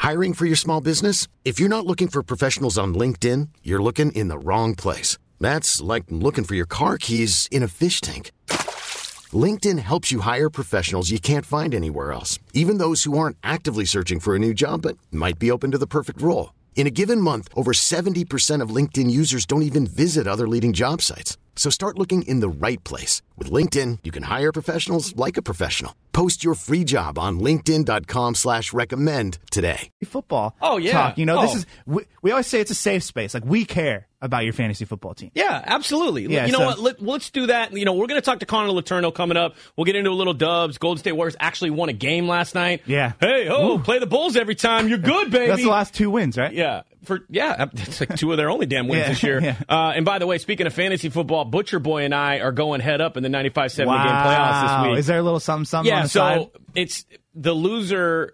Hiring for your small business? If you're not looking for professionals on LinkedIn, you're looking in the wrong place. That's like looking for your car keys in a fish tank. LinkedIn helps you hire professionals you can't find anywhere else, even those who aren't actively searching for a new job but might be open to the perfect role. In a given month, over 70% of LinkedIn users don't even visit other leading job sites. So start looking in the right place. With LinkedIn, you can hire professionals like a professional. Post your free job on linkedin.com/recommend today. Football. Oh, yeah. Talk. This is, we always say it's a safe space. Like, we care about your fantasy football team. Yeah, absolutely. Yeah, what? Let's do that. We're going to talk to Connor Letourneau coming up. We'll get into a little dubs. Golden State Warriors actually won a game last night. Yeah. Hey, play the Bulls every time. You're good, baby. That's the last 2 wins, right? Yeah. It's like 2 of their only damn wins this year. Yeah. And by the way, speaking of fantasy football, Butcher Boy and I are going head up in the 95-70 game playoffs this week. Is there a little something on the side? It's the loser.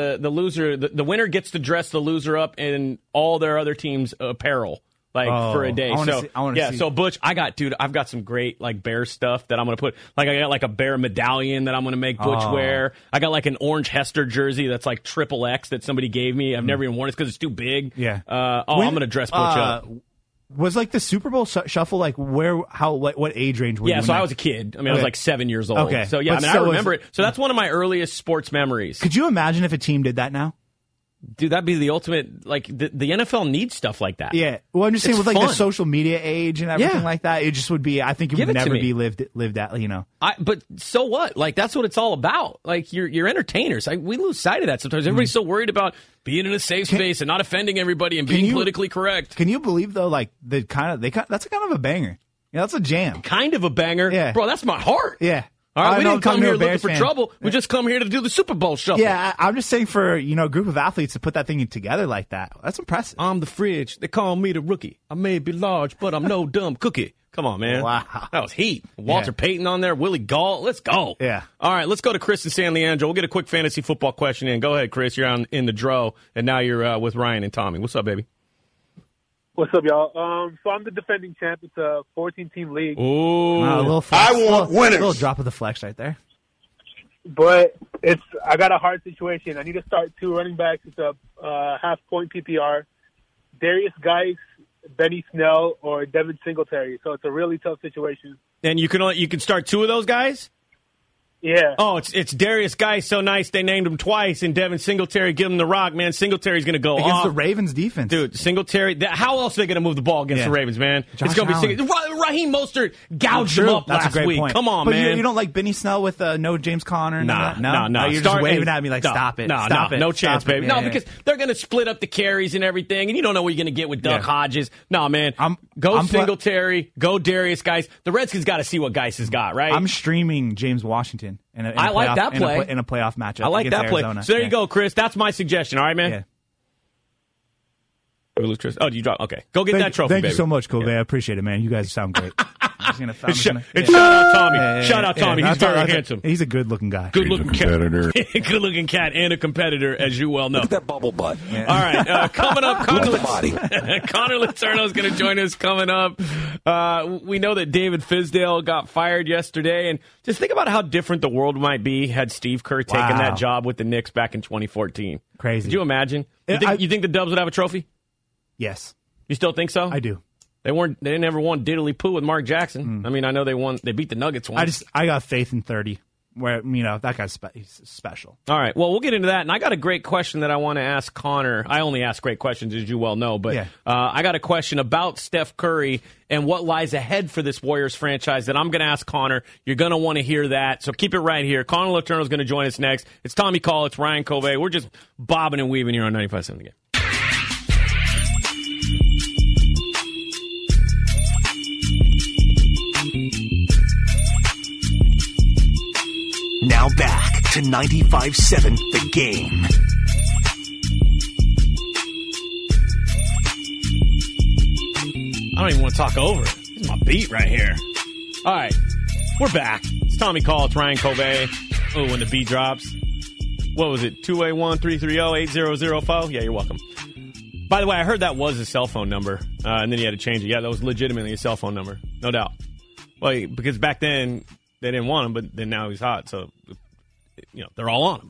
The winner gets to dress the loser up in all their other team's apparel. For a day. So Butch, I've got some great bear stuff that I'm gonna put. I got a bear medallion that I'm gonna make Butch wear. I got an orange Hester jersey that's XXX that somebody gave me. I've never even worn it because it's too big. Yeah. I'm gonna dress Butch up. Was the Super Bowl shuffle what age range were you? Yeah, so I was a kid. I was 7 years old. Okay. So yeah, I remember it. So that's one of my earliest sports memories. Could you imagine if a team did that now? Dude, that'd be the ultimate. The NFL needs stuff like that. Yeah. Well, I'm just saying with the social media age and everything like that, it just would be. I think it would never be lived at. But so what? That's what it's all about. You're entertainers. We lose sight of that sometimes. Everybody's so worried about being in a safe space and not offending everybody and being politically correct. Can you believe though? That's kind of a banger. Yeah, that's a jam. Kind of a banger. Yeah. Bro, that's my heart. Yeah. All right, we didn't come here looking for trouble. We just come here to do the Super Bowl shuffle. Yeah, I'm just saying for a group of athletes to put that thing together like that, that's impressive. I'm the fridge. They call me the rookie. I may be large, but I'm no dumb cookie. Come on, man. Wow. That was heat. Walter Payton on there. Willie Gault. Let's go. Yeah. All right, let's go to Chris and San Leandro. We'll get a quick fantasy football question in. Go ahead, Chris. You're in the dro, and now you're with Ryan and Tommy. What's up, baby? What's up, y'all? So I'm the defending champ. It's a 14-team league. Ooh. A little flex. I want winners. A little drop of the flex right there. But I got a hard situation. I need to start 2 running backs. It's a half-point PPR. Darius Geis, Benny Snell, or Devin Singletary. So it's a really tough situation. And you can start 2 of those guys? Yeah. Oh, it's Darius Geis. So nice they named him twice. And Devin Singletary, give him the rock, man. Singletary's going to go against off. the Ravens defense. Dude, Singletary. How else are they going to move the ball against the Ravens, man? Josh it's going to be Raheem Mostert gouged him up That's last a great week. Point. Come on, but man. You don't like Benny Snell with no James Conner? No. You're just waving at me stop it. No, no chance, baby. Yeah, because they're going to split up the carries and everything, and you don't know what you're going to get with Duck Hodges. No, man. Go Singletary. Go Darius Geis. The Redskins got to see what Geis has got, right? I'm streaming James Washington. I like that play. In a playoff matchup. I like that play. Arizona. So there you go, Chris. That's my suggestion. All right, man? Yeah. Oh, do you drop? Okay. Go get that trophy, Thank baby. you so much, Kobe. I appreciate it, man. You guys sound great. Shout out Tommy. Shout out Tommy. He's very handsome. He's a good-looking guy. Good-looking competitor. Good-looking cat and a competitor, as you well know. Look at that bubble butt. Yeah. All right. Coming up, Connor Letourneau is going to join us coming up. We know that David Fizdale got fired yesterday. And just think about how different the world might be had Steve Kerr taken that job with the Knicks back in 2014. Crazy. Could you imagine? You think the Dubs would have a trophy? Yes. You still think so? I do. They didn't ever won diddly poo with Mark Jackson. I mean, I know they beat the Nuggets once. I got faith in 30. Where that guy's he's special. All right. Well, we'll get into that. And I got a great question that I want to ask Connor. I only ask great questions, as you well know. But I got a question about Steph Curry and what lies ahead for this Warriors franchise that I'm going to ask Connor. You're going to want to hear that. So keep it right here. Connor Letourneau is going to join us next. It's Tommy Call. It's Ryan Covey. We're just bobbing and weaving here on 95.7 The Game. Now back to 95.7 The Game. I don't even want to talk over it. This is my beat right here. All right. We're back. It's Tommy Call. It's Ryan Covey. Oh, when the beat drops. What was it? 281-330-8004? Yeah, you're welcome. By the way, I heard that was his cell phone number, and then he had to change it. Yeah, that was legitimately his cell phone number. No doubt. Well, because back then they didn't want him, but then now he's hot, so they're all on him.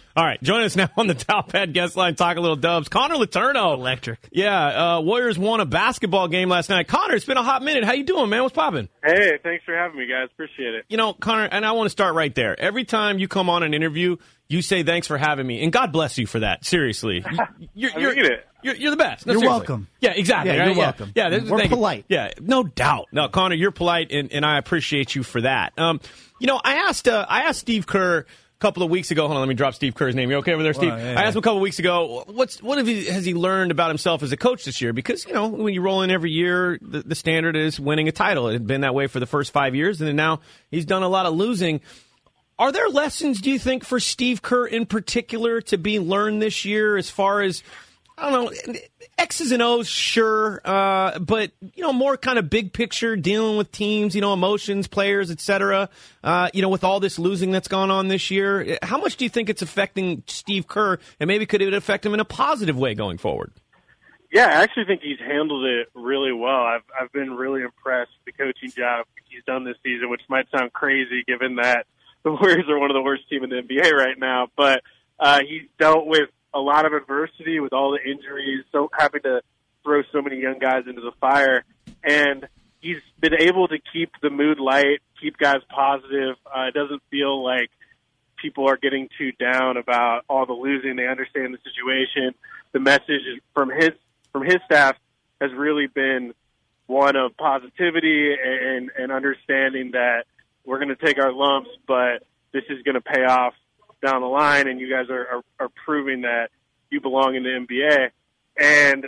All right, join us now on the Dialpad guest line, talk a little Dubs. Connor Letourneau. Electric. Yeah, Warriors won a basketball game last night. Connor, it's been a hot minute. How you doing, man? What's poppin'? Hey, thanks for having me, guys. Appreciate it. You know, Connor, and I want to start right there. Every time you come on an interview, you say thanks for having me, and God bless you for that. Seriously. You're the best. No, you're seriously. Welcome. Yeah, exactly. Yeah, right? You're welcome. Yeah, we're polite. Yeah, no doubt. No, Connor, you're polite, and I appreciate you for that. You know, I asked Steve Kerr a couple of weeks ago. Hold on, let me drop Steve Kerr's name. You okay over there, Steve? Yeah. I asked him a couple of weeks ago, has he learned about himself as a coach this year? Because, you know, when you roll in every year, the standard is winning a title. It had been that way for the first 5 years, and then now he's done a lot of losing. Are there lessons, do you think, for Steve Kerr in particular to be learned this year as far as, I don't know, X's and O's, sure, but, you know, more kind of big picture, dealing with teams, you know, emotions, players, et cetera, you know, with all this losing that's gone on this year? How much do you think it's affecting Steve Kerr, and maybe could it affect him in a positive way going forward? Yeah, I actually think he's handled it really well. I've been really impressed with the coaching job he's done this season, which might sound crazy given that the Warriors are one of the worst teams in the NBA right now, but he's dealt with a lot of adversity with all the injuries, so having to throw so many young guys into the fire, and he's been able to keep the mood light, keep guys positive. It doesn't feel like people are getting too down about all the losing. They understand the situation. The message from his staff has really been one of positivity and understanding that we're going to take our lumps, but this is going to pay off down the line, and you guys are proving that you belong in the NBA. And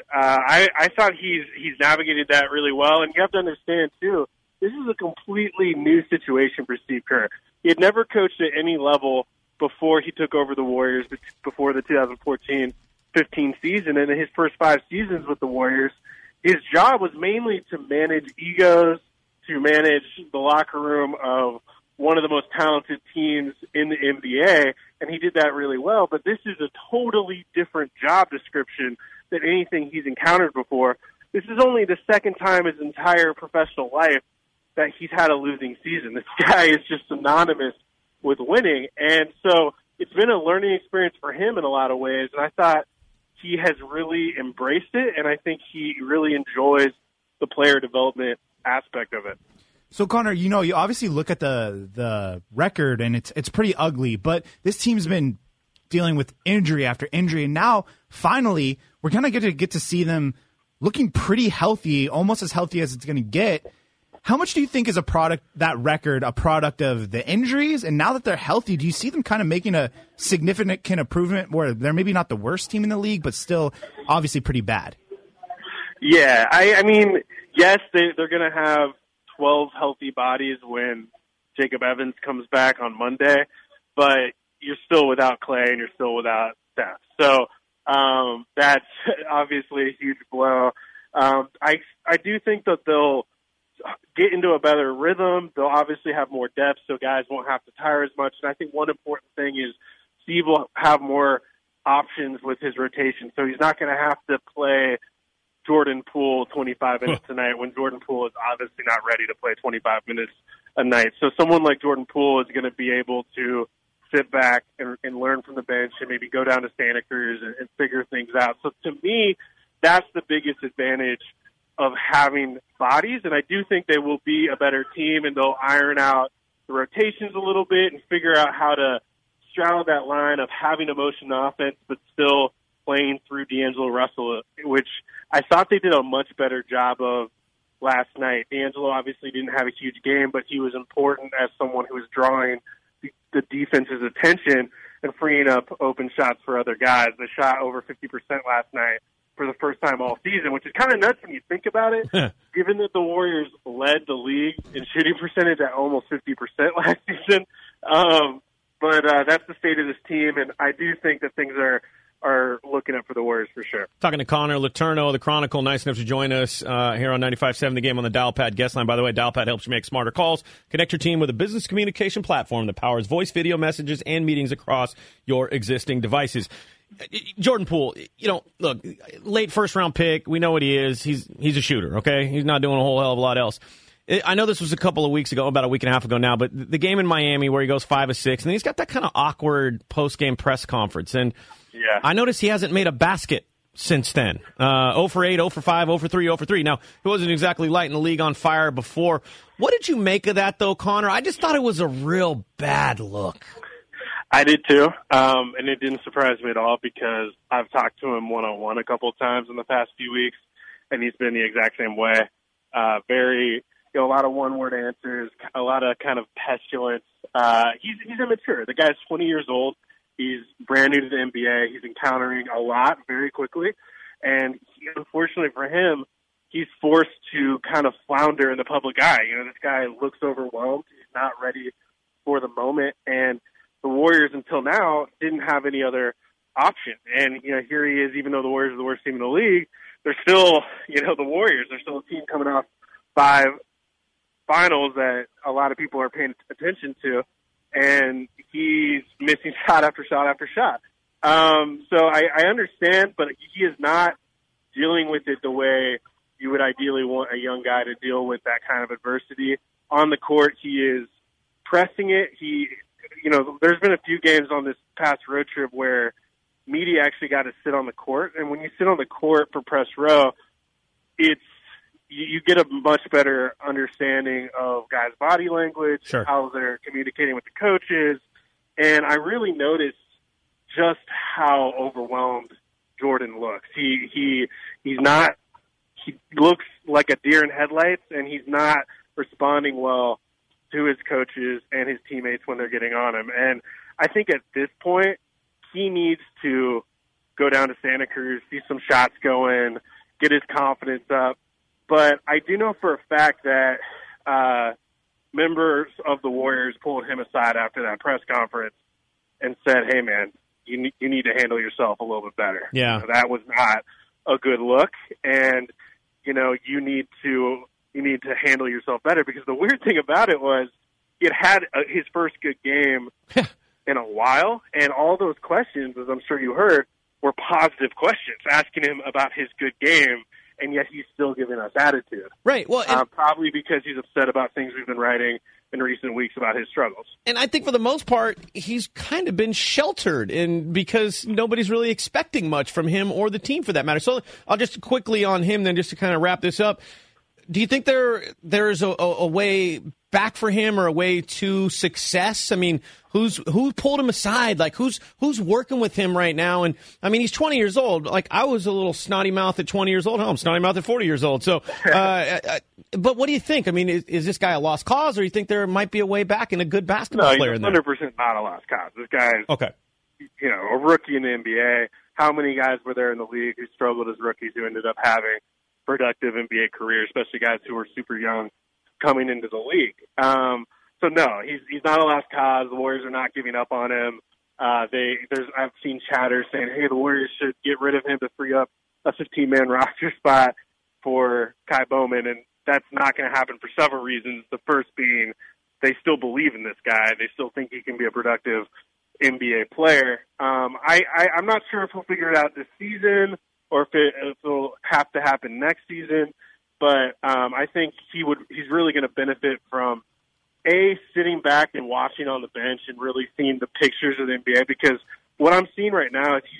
I thought he's navigated that really well. And you have to understand, too, this is a completely new situation for Steve Kerr. He had never coached at any level before he took over the Warriors, before the 2014-15 season. And in his first 5 seasons with the Warriors, his job was mainly to manage egos, to manage the locker room of one of the most talented teams in the NBA, and he did that really well. But this is a totally different job description than anything he's encountered before. This is only the second time in his entire professional life that he's had a losing season. This guy is just synonymous with winning, and so it's been a learning experience for him in a lot of ways, and I thought he has really embraced it, and I think he really enjoys the player development aspect of it. So, Connor, you know, you obviously look at the record, and it's pretty ugly, but this team's been dealing with injury after injury, and now, finally, we're going to get to see them looking pretty healthy, almost as healthy as it's going to get. How much do you think is a product of the injuries? And now that they're healthy, do you see them kind of making a significant improvement where they're maybe not the worst team in the league, but still obviously pretty bad? Yeah, I mean, yes, they're going to have 12 healthy bodies when Jacob Evans comes back on Monday, but you're still without Clay and you're still without Steph. So that's obviously a huge blow. I do think that they'll get into a better rhythm. They'll obviously have more depth, so guys won't have to tire as much. And I think one important thing is Steve will have more options with his rotation, so he's not going to have to play Jordan Poole 25 minutes a night when Jordan Poole is obviously not ready to play 25 minutes a night. So someone like Jordan Poole is going to be able to sit back and learn from the bench and maybe go down to Santa Cruz and figure things out. So to me, that's the biggest advantage of having bodies, and I do think they will be a better team, and they'll iron out the rotations a little bit and figure out how to straddle that line of having a motion offense but still playing through D'Angelo Russell, which I thought they did a much better job of last night. D'Angelo obviously didn't have a huge game, but he was important as someone who was drawing the defense's attention and freeing up open shots for other guys. They shot over 50% last night for the first time all season, which is kind of nuts when you think about it, given that the Warriors led the league in shooting percentage at almost 50% last season. But that's the state of this team, and I do think that things are looking up for the Warriors for sure. Talking to Connor Letourneau, the Chronicle, nice enough to join us here on 95.7 The Game on the Dialpad guest line. By the way, Dialpad helps you make smarter calls. Connect your team with a business communication platform that powers voice, video messages, and meetings across your existing devices. Jordan Poole, you know, look, late first-round pick. We know what he is. He's a shooter, okay? He's not doing a whole hell of a lot else. I know this was a couple of weeks ago, about a week and a half ago now, but the game in Miami where he goes 5 of 6, and he's got that kind of awkward post-game press conference. And I noticed he hasn't made a basket since then. 0 for 8, 0 for 5, 0 for 3, 0 for 3. Now, he wasn't exactly lighting the league on fire before. What did you make of that, though, Connor? I just thought it was a real bad look. I did too, and it didn't surprise me at all because I've talked to him one-on-one a couple of times in the past few weeks, and he's been the exact same way. Very, a lot of one-word answers, a lot of kind of petulance. He's immature. The guy's 20 years old. He's brand new to the NBA. He's encountering a lot very quickly, and unfortunately for him, he's forced to kind of flounder in the public eye. This guy looks overwhelmed. He's not ready for the moment, and the Warriors until now didn't have any other option. And, here he is, even though the Warriors are the worst team in the league, they're still, the Warriors. They're still a team coming off 5 finals that a lot of people are paying attention to. And he's missing shot after shot after shot. So I understand, but he is not dealing with it the way you would ideally want a young guy to deal with that kind of adversity. On the court, he is pressing it. There's been a few games on this past road trip where media actually got to sit on the court. And when you sit on the court for press row, you get a much better understanding of guys' body language, how they're communicating with the coaches. And I really noticed just how overwhelmed Jordan looks. He looks like a deer in headlights, and he's not responding well to his coaches and his teammates when they're getting on him. And I think at this point, he needs to go down to Santa Cruz, see some shots going, get his confidence up. But I do know for a fact that members of the Warriors pulled him aside after that press conference and said, hey, man, you need to handle yourself a little bit better. Yeah. That was not a good look. And, you need to handle yourself better, because the weird thing about it was he had his first good game in a while, and all those questions, as I'm sure you heard, were positive questions, asking him about his good game, and yet he's still giving us attitude. Right. Well, probably because he's upset about things we've been writing in recent weeks about his struggles. And I think for the most part, he's kind of been sheltered because nobody's really expecting much from him or the team for that matter. So I'll just quickly on him then, just to kind of wrap this up. Do you think there is a way back for him, or a way to success? I mean, who pulled him aside? Like, who's working with him right now? And I mean, he's 20 years old. Like, I was a little snotty mouth at 20 years old. I'm snotty mouth at 40 years old. So, but what do you think? I mean, is this guy a lost cause, or you think there might be a way back and a good basketball player in there? 100% not a lost cause. This guy is, a rookie in the NBA. How many guys were there in the league who struggled as rookies who ended up having productive NBA careers, especially guys who were super young coming into the league? So no, he's not a lost cause. The Warriors are not giving up on him. I've seen chatter saying, hey, the Warriors should get rid of him to free up a 15-man roster spot for Kai Bowman, and that's not going to happen for several reasons. The first being they still believe in this guy. They still think he can be a productive NBA player. I'm not sure if he'll figure it out this season or if it'll have to happen next season. But I think he's really going to benefit from, sitting back and watching on the bench and really seeing the pictures of the NBA, because what I'm seeing right now is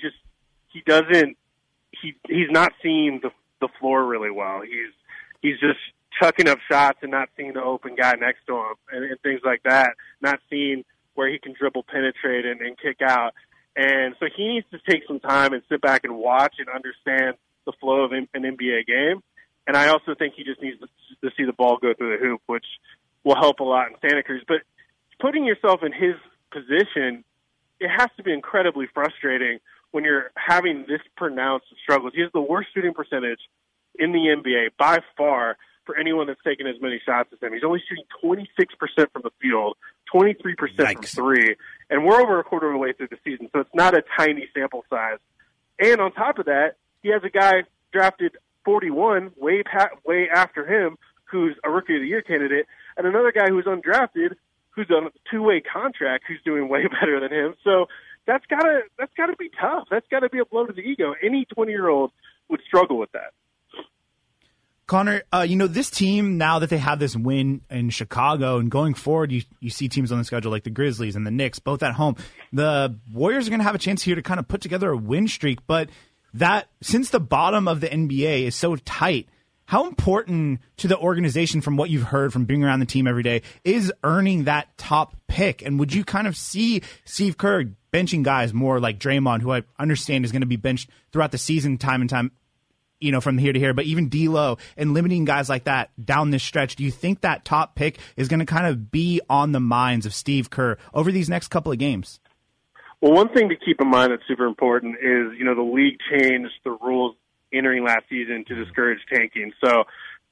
he's not seeing the floor really well. He's just chucking up shots and not seeing the open guy next to him and things like that, not seeing where he can dribble, penetrate, and kick out. And so he needs to take some time and sit back and watch and understand the flow of an NBA game. And I also think he just needs to see the ball go through the hoop, which will help a lot in Santa Cruz. But putting yourself in his position, it has to be incredibly frustrating when you're having this pronounced struggles. He has the worst shooting percentage in the NBA by far for anyone that's taken as many shots as him. He's only shooting 26% from the field, 23% from three, and we're over a quarter of the way through the season, so it's not a tiny sample size. And on top of that, he has a guy drafted 41, way after him, who's a Rookie of the Year candidate, and another guy who's undrafted, who's on a two-way contract, who's doing way better than him. So that's gotta be tough. That's gotta be a blow to the ego. Any 20-year-old would struggle with that. Connor, this team, now that they have this win in Chicago and going forward, you see teams on the schedule like the Grizzlies and the Knicks, both at home. The Warriors are going to have a chance here to kind of put together a win streak, but that since the bottom of the NBA is so tight, how important to the organization, from what you've heard from being around the team every day, is earning that top pick? And would you kind of see Steve Kerr benching guys more like Draymond, who I understand is going to be benched throughout the season time and time, from here to here, but even D'Lo and limiting guys like that down this stretch? Do you think that top pick is going to kind of be on the minds of Steve Kerr over these next couple of games? Well, one thing to keep in mind that's super important is, the league changed the rules entering last season to discourage tanking. So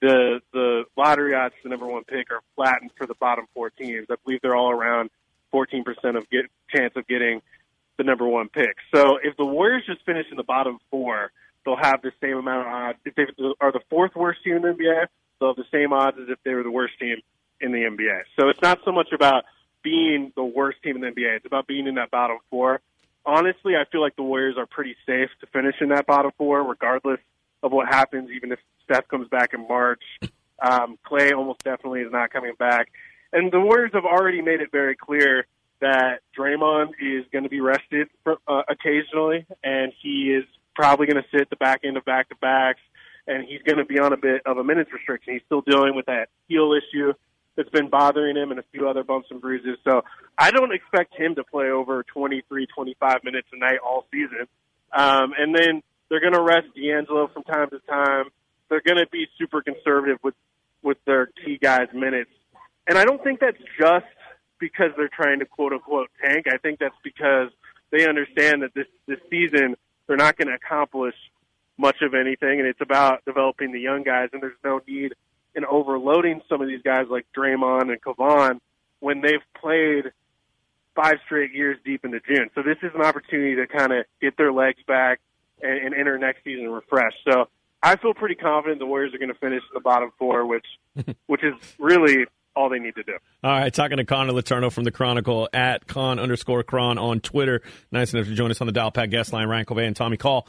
the lottery odds for the number one pick are flattened for the bottom four teams. I believe they're all around 14% of chance of getting the number one pick. So if the Warriors just finish in the bottom four, they'll have the same amount of odds. If they are the fourth worst team in the NBA, they'll have the same odds as if they were the worst team in the NBA. So it's not so much about being the worst team in the NBA. It's about being in that bottom four. Honestly, I feel like the Warriors are pretty safe to finish in that bottom four, regardless of what happens, even if Steph comes back in March. Clay almost definitely is not coming back. And the Warriors have already made it very clear that Draymond is going to be rested occasionally, and he is probably going to sit the back end of back-to-backs, and he's going to be on a bit of a minutes restriction. He's still dealing with that heel issue that's been bothering him and a few other bumps and bruises. So I don't expect him to play over 23, 25 minutes a night all season. And then they're going to rest D'Angelo from time to time. They're going to be super conservative with their key guys' minutes. And I don't think that's just because they're trying to quote-unquote tank. I think that's because they understand that this season they're not going to accomplish much of anything, and it's about developing the young guys, and there's no need in overloading some of these guys like Draymond and Kevon when they've played 5 straight years deep into June. So this is an opportunity to kind of get their legs back and enter next season refreshed. So I feel pretty confident the Warriors are going to finish in the bottom four, which is really all they need to do. All right, talking to Connor Letourneau from the Chronicle at @Con_Cron on Twitter. Nice enough to join us on the Dial Pad guest line, Ryan Colvey and Tommy Call.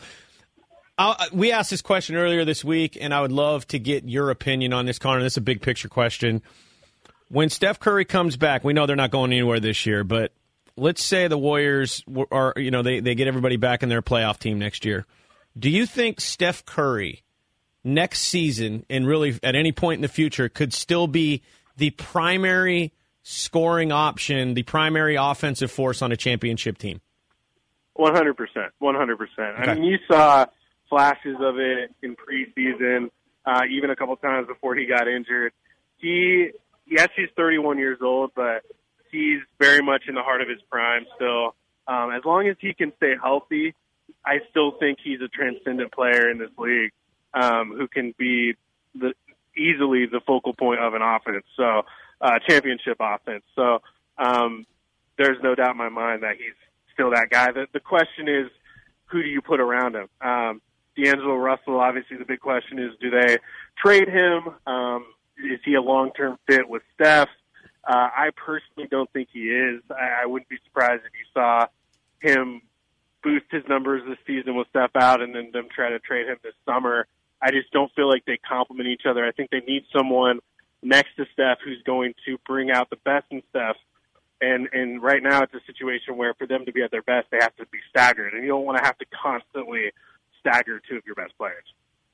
We asked this question earlier this week, and I would love to get your opinion on this, Connor. This is a big picture question. When Steph Curry comes back, we know they're not going anywhere this year, but let's say the Warriors are, they get everybody back in their playoff team next year. Do you think Steph Curry next season, and really at any point in the future, could still be the primary scoring option, the primary offensive force on a championship team? 100%. 100%. Okay. I mean, you saw flashes of it in preseason, even a couple times before he got injured. He's 31 years old, but he's very much in the heart of his prime still. As long as he can stay healthy, I still think he's a transcendent player in this league who can be easily the focal point of an offense, so championship offense. So there's no doubt in my mind that he's still that guy. The question is, who do you put around him? D'Angelo Russell, obviously the big question is, do they trade him? Is he a long-term fit with Steph? I personally don't think he is. I wouldn't be surprised if you saw him boost his numbers this season with Steph out and then them try to trade him this summer. I just don't feel like they complement each other. I think they need someone next to Steph who's going to bring out the best in Steph. And right now it's a situation where for them to be at their best, they have to be staggered. And you don't want to have to constantly stagger two of your best players.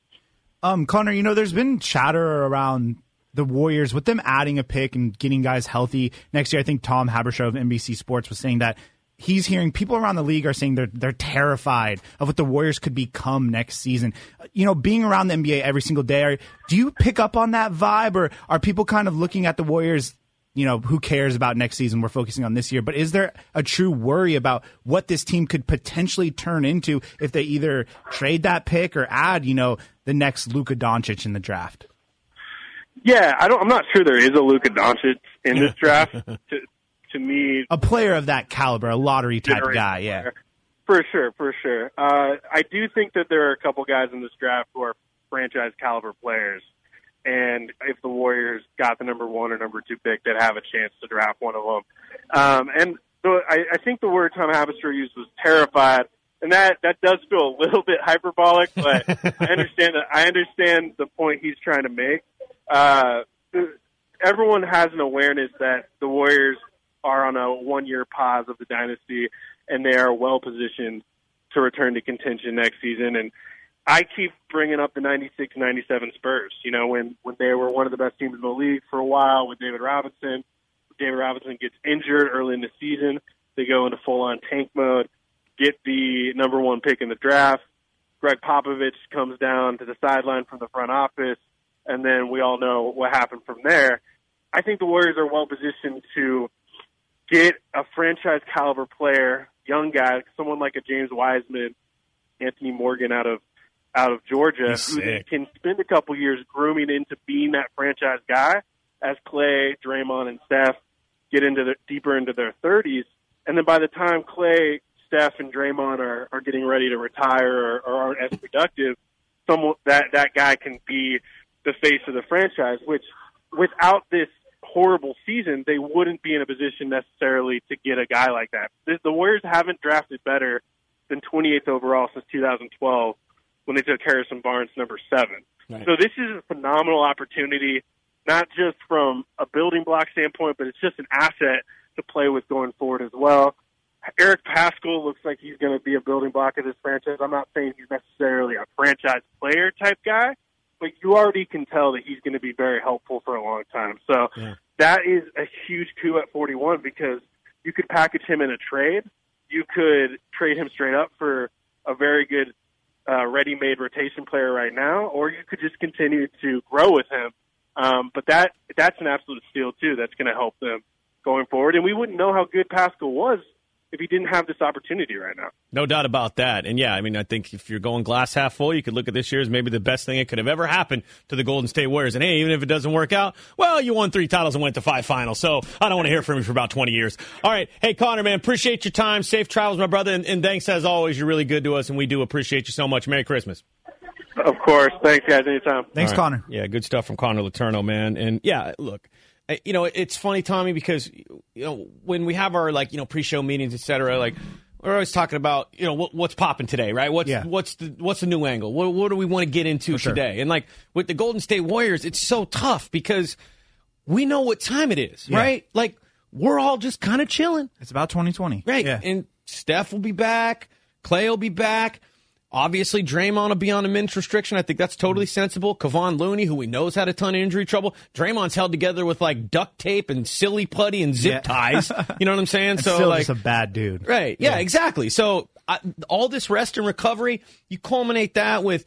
Connor, there's been chatter around the Warriors with them adding a pick and getting guys healthy next year. I think Tom Haberstroh of NBC Sports was saying that he's hearing people around the league are saying they're terrified of what the Warriors could become next season. Being around the NBA every single day, do you pick up on that vibe, or are people kind of looking at the Warriors, who cares about next season? We're focusing on this year. But is there a true worry about what this team could potentially turn into if they either trade that pick or add, the next Luka Doncic in the draft? Yeah, I'm not sure there is a Luka Doncic in this draft. To me, a player of that caliber, a lottery type guy, yeah. For sure. I do think that there are a couple guys in this draft who are franchise caliber players. And if the Warriors got the number 1 or number 2 pick, they'd have a chance to draft one of them. And so I think the word Tom Haberstroh used was terrified. And that does feel a little bit hyperbolic, but I understand the point he's trying to make. Everyone has an awareness that the Warriors are on a 1-year pause of the dynasty, and they are well positioned to return to contention next season. And I keep bringing up the 96-97 Spurs, when they were one of the best teams in the league for a while with David Robinson. David Robinson gets injured early in the season. They go into full-on tank mode, get the number 1 pick in the draft. Greg Popovich comes down to the sideline from the front office, and then we all know what happened from there. I think the Warriors are well positioned to get a franchise-caliber player, young guy, someone like a James Wiseman, Anthony Morgan out of Georgia, who they can spend a couple years grooming into being that franchise guy as Klay, Draymond, and Steph get deeper into their 30s. And then by the time Klay, Steph, and Draymond are getting ready to retire or aren't as productive, that guy can be the face of the franchise, which without this horrible season, they wouldn't be in a position necessarily to get a guy like that. The Warriors haven't drafted better than 28th overall since 2012 when they took Harrison Barnes number 7. Right. So this is a phenomenal opportunity, not just from a building block standpoint, but it's just an asset to play with going forward as well. Eric Paschall looks like he's going to be a building block of this franchise. I'm not saying he's necessarily a franchise player type guy, but you already can tell that he's going to be very helpful for a long time. So that is a huge coup at 41 because you could package him in a trade. You could trade him straight up for a very good ready-made rotation player right now, or you could just continue to grow with him. But that's an absolute steal, too. That's going to help them going forward. And we wouldn't know how good Paschall was if he didn't have this opportunity right now. No doubt about that. And, yeah, I mean, I think if you're going glass half full, you could look at this year as maybe the best thing that could have ever happened to the Golden State Warriors. And, hey, even if it doesn't work out, well, you won 3 titles and went to 5 finals. So I don't want to hear from you for about 20 years. All right. Hey, Connor, man, appreciate your time. Safe travels, my brother. And thanks, as always. You're really good to us, and we do appreciate you so much. Merry Christmas. Of course. Thanks, guys. Anytime. Thanks, Connor. Yeah, good stuff from Connor Letourneau, man. And, yeah, look. It's funny, Tommy, because, when we have our, pre-show meetings, et cetera, we're always talking about, what's popping today, right? What's the new angle? What do we want to get into today? And, with the Golden State Warriors, it's so tough because we know what time it is, right? We're all just kind of chilling. It's about 2020. Right. Yeah. And Steph will be back. Klay will be back. Obviously, Draymond will be on a minutes restriction. I think that's totally sensible. Kevon Looney, who we know has had a ton of injury trouble. Draymond's held together with duct tape and silly putty and zip ties. You know what I'm saying? So still just a bad dude. Right. Yeah, exactly. So all this rest and recovery, you culminate that with,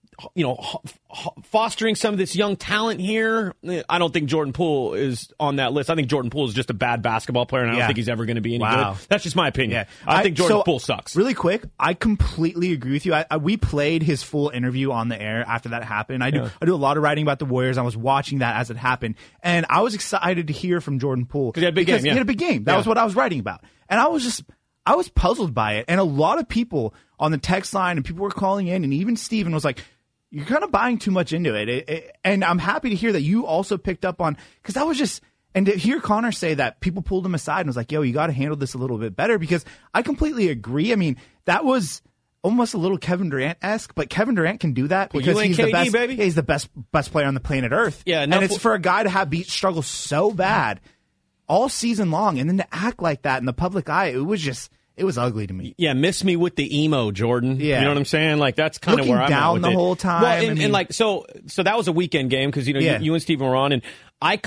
fostering some of this young talent here. I don't think Jordan Poole is on that list. I think Jordan Poole is just a bad basketball player, and I don't think he's ever going to be any good. That's just my opinion. Yeah. I think Jordan Poole sucks. Really quick, I completely agree with you. We played his full interview on the air after that happened. I do a lot of writing about the Warriors. I was watching that as it happened, and I was excited to hear from Jordan Poole because he had a big game. He had a big game. That was what I was writing about, and I was puzzled by it. And a lot of people on the text line and people were calling in, and even Steven was like, you're kind of buying too much into it. And I'm happy to hear that you also picked up on, because that was just, and to hear Connor say that people pulled him aside and was like, yo, you got to handle this a little bit better, because I completely agree. I mean, that was almost a little Kevin Durant-esque, but Kevin Durant can do that because he's KD, the best, baby. He's the best player on the planet Earth. Yeah, and it's for a guy to have struggle so bad all season long and then to act like that in the public eye, it was ugly to me. Yeah, miss me with the emo, Jordan. Yeah. You know what I'm saying? That's kind of where I'm at down with the it. whole time. Well, so that was a weekend game because, you and Steven were on, and I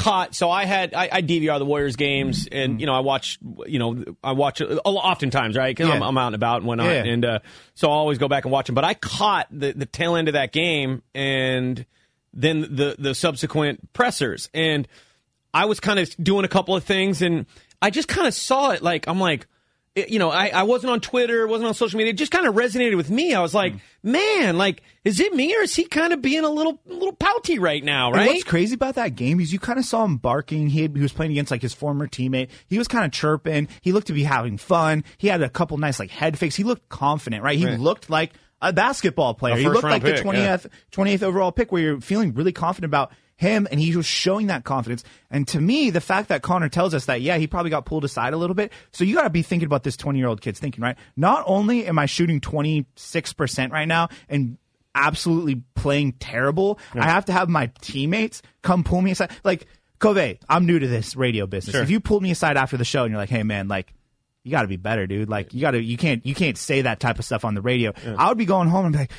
DVR the Warriors games, and, I watch oftentimes, right? Because I'm out and about and whatnot. Yeah. And so I'll always go back and watch them. But I caught the tail end of that game and then the subsequent pressers. And I was kind of doing a couple of things, and I just kind of saw it I'm like, I wasn't on Twitter, wasn't on social media. It just kind of resonated with me. I was like, man, is it me or is he kind of being a little pouty right now, right? And what's crazy about that game is you kind of saw him barking. He was playing against his former teammate. He was kind of chirping. He looked to be having fun. He had a couple nice head fakes. He looked confident, right? He looked like a basketball player. He looked like the 20th overall pick, where you're feeling really confident about, him, and he was showing that confidence. And to me, the fact that Connor tells us that, yeah, he probably got pulled aside a little bit. So you got to be thinking about this 20-year-old kid's thinking, right? Not only am I shooting 26% right now and absolutely playing terrible, I have to have my teammates come pull me aside. Like, Cove, I'm new to this radio business. Sure. If you pulled me aside after the show and you're like, hey, man, like, you got to be better, dude. Like, you can't say that type of stuff on the radio. Yeah. I would be going home and be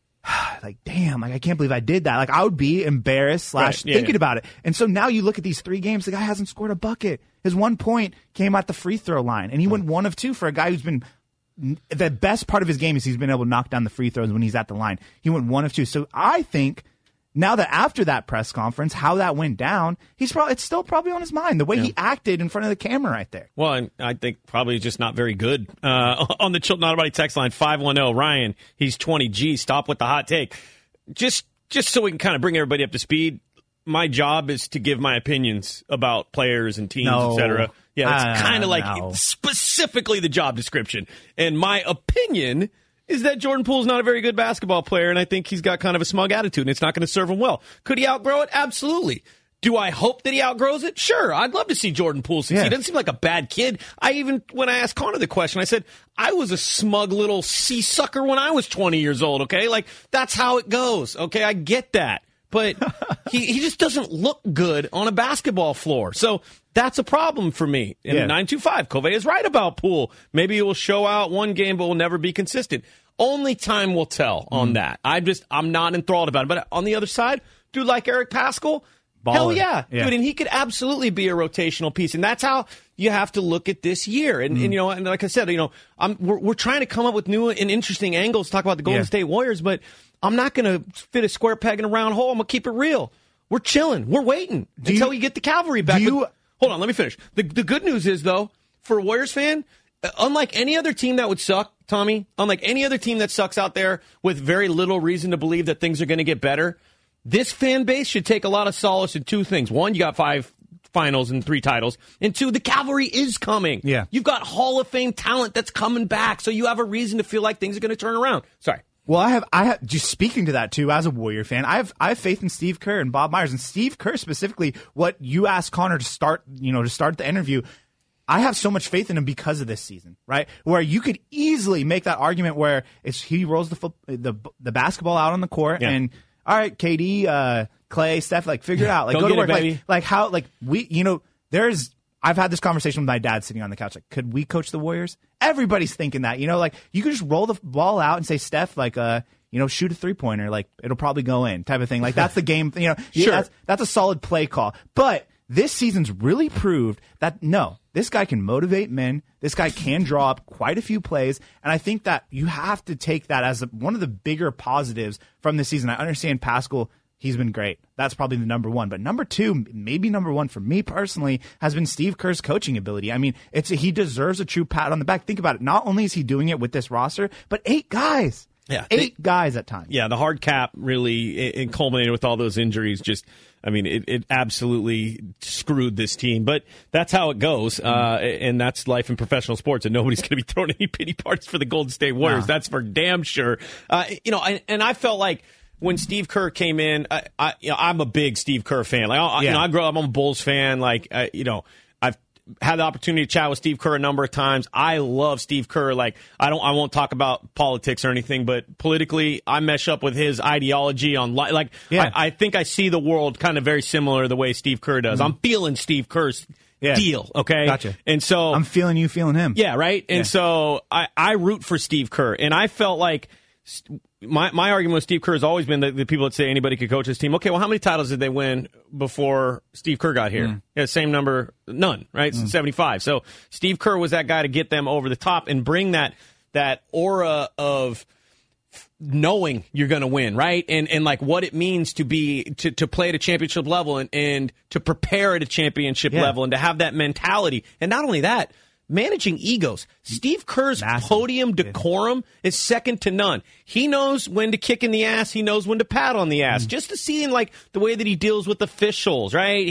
like, damn, like, I can't believe I did that. Like, I would be embarrassed thinking about it. And so now you look at these 3 games, the guy hasn't scored a bucket. His 1 point came at the free throw line, and he went 1 of 2 for a guy who's been the best part of his game is he's been able to knock down the free throws when he's at the line. He went 1 of 2. So I think now that after that press conference, how that went down, it's still probably on his mind, the way he acted in front of the camera right there. Well, and I think probably just not very good. On the Chilton Auto Body text line, 510, Ryan, he's 20. Gee, stop with the hot take. Just so we can kind of bring everybody up to speed, my job is to give my opinions about players and teams, et cetera. Yeah, it's kind of like specifically the job description. And my opinion is that Jordan Poole's not a very good basketball player, and I think he's got kind of a smug attitude, and it's not going to serve him well. Could he outgrow it? Absolutely. Do I hope that he outgrows it? Sure. I'd love to see Jordan Poole succeed. He doesn't seem like a bad kid. When I asked Connor the question, I said, I was a smug little sea sucker when I was 20 years old, okay? Like, that's how it goes, okay? I get that. But he just doesn't look good on a basketball floor. So that's a problem for me. And 925, Cove is right about Poole. Maybe he will show out one game, but will never be consistent. Only time will tell on that. I'm not enthralled about it. But on the other side, dude like Eric Paschall, hell yeah, dude. And he could absolutely be a rotational piece. And that's how you have to look at this year. And, and like I said, we're trying to come up with new and interesting angles to talk about the Golden State Warriors, but I'm not going to fit a square peg in a round hole. I'm going to keep it real. We're chilling. We're waiting until you get the cavalry back. Hold on, let me finish. The good news is, though, for a Warriors fan, unlike any other team that would suck, Tommy, unlike any other team that sucks out there with very little reason to believe that things are going to get better, this fan base should take a lot of solace in 2 things. 1, you got 5 finals and 3 titles. And 2, the cavalry is coming. Yeah. You've got Hall of Fame talent that's coming back, so you have a reason to feel like things are going to turn around. Sorry. Well, I have just speaking to that too as a Warrior fan. I have faith in Steve Kerr and Bob Myers, and Steve Kerr specifically. What you asked Connor to start the interview, I have so much faith in him because of this season, right? Where you could easily make that argument where he rolls the basketball out on the court and all right, KD, Clay, Steph, like figure it out, like go to work, I've had this conversation with my dad sitting on the couch. Like, could we coach the Warriors? Everybody's thinking that, like you could just roll the ball out and say, Steph, like, shoot a 3-pointer, like it'll probably go in type of thing. Like that's the game, sure. That's a solid play call. But this season's really proved that no, this guy can motivate men. This guy can draw up quite a few plays. And I think that you have to take that as one of the bigger positives from this season. I understand Paschall, he's been great. That's probably the number 1. But number 2, maybe number 1 for me personally, has been Steve Kerr's coaching ability. I mean, he deserves a true pat on the back. Think about it. Not only is he doing it with this roster, but 8 guys. Yeah, 8 guys at times. Yeah, the hard cap really culminated with all those injuries. It absolutely screwed this team. But that's how it goes, and that's life in professional sports. And nobody's going to be throwing any pity parties for the Golden State Warriors. No. That's for damn sure. And I felt like when Steve Kerr came in, I'm a big Steve Kerr fan. I grew up. I'm a Bulls fan. I've had the opportunity to chat with Steve Kerr a number of times. I love Steve Kerr. I won't talk about politics or anything, but politically, I mesh up with his ideology on I think I see the world kind of very similar the way Steve Kerr does. I'm feeling Steve Kerr's deal. Okay. Gotcha. And so I'm feeling you feeling him. Yeah. Right. And so I root for Steve Kerr, and I felt like my argument with Steve Kerr has always been the people that say anybody could coach this team. Okay, well, how many titles did they win before Steve Kerr got here? Yeah, same number, none, right? 75. So Steve Kerr was that guy to get them over the top and bring that aura of knowing you're going to win, right? And like what it means to play at a championship level and to prepare at a championship level and to have that mentality. And not only that, managing egos. Steve Kerr's podium decorum is second to none. He knows when to kick in the ass. He knows when to pat on the ass. Just to see in the way that he deals with officials, right?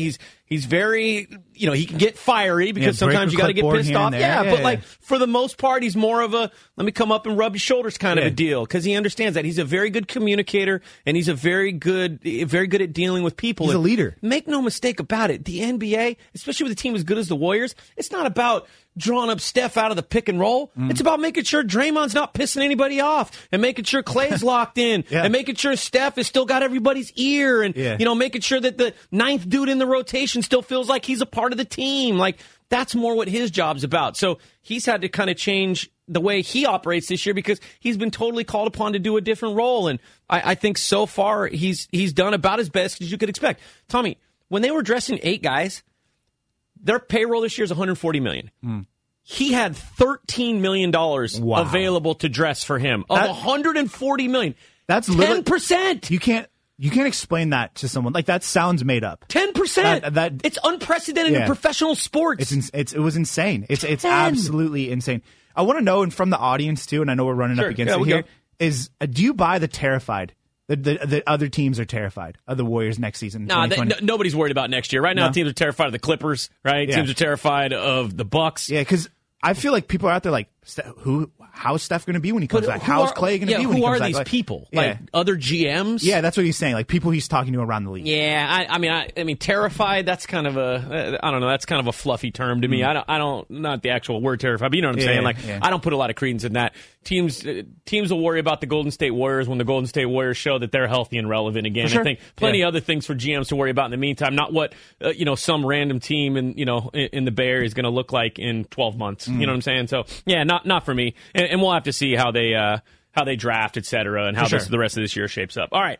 He's very, he can get fiery because sometimes you got to get pissed off. But like for the most part, he's more of a let me come up and rub your shoulders kind of a deal because he understands that he's a very good communicator and he's very good at dealing with people. He's a leader. Make no mistake about it. The NBA, especially with a team as good as the Warriors, it's not about drawing up Steph out of the pick and roll. It's about making sure Draymond's not pissing anybody off and making sure Klay's locked in and making sure Steph has still got everybody's ear and, making sure that the ninth dude in the rotation still feels like he's a part of the team. Like, that's more what his job's about. So he's had to kind of change the way he operates this year because he's been totally called upon to do a different role. And I think so far he's done about as best as you could expect. Tommy, when they were dressing 8 guys, their payroll this year is $140 million. He had $13 million available to dress for him of $140 million. That's 10%. You can't explain that to someone. Like, that sounds made up. 10%. It's unprecedented in professional sports. It was insane. It's absolutely insane. I want to know, and from the audience too, and I know we're running up against it here, is do you buy the terrified? The other teams are terrified of the Warriors next season. Nobody's worried about next year. Right now, teams are terrified of the Clippers, right? Yeah. Teams are terrified of the Bucks. Yeah, because I feel like people are out there like, how's Steph going to be when he comes back? How's Klay going to be when he comes back? Who are these people? Like other GMs? Yeah, that's what he's saying. Like people he's talking to around the league. Yeah, I mean, terrified. That's kind of I don't know. That's kind of a fluffy term to me. I don't, not the actual word terrified, but you know what I'm saying. Like I don't put a lot of credence in that. Teams will worry about the Golden State Warriors when the Golden State Warriors show that they're healthy and relevant again. Sure. I think plenty of other things for GMs to worry about in the meantime. Not what some random team in the Bay Area is going to look like in 12 months. You know what I'm saying? So yeah, not for me. And we'll have to see how they draft, et cetera, and how the rest of this year shapes up. All right,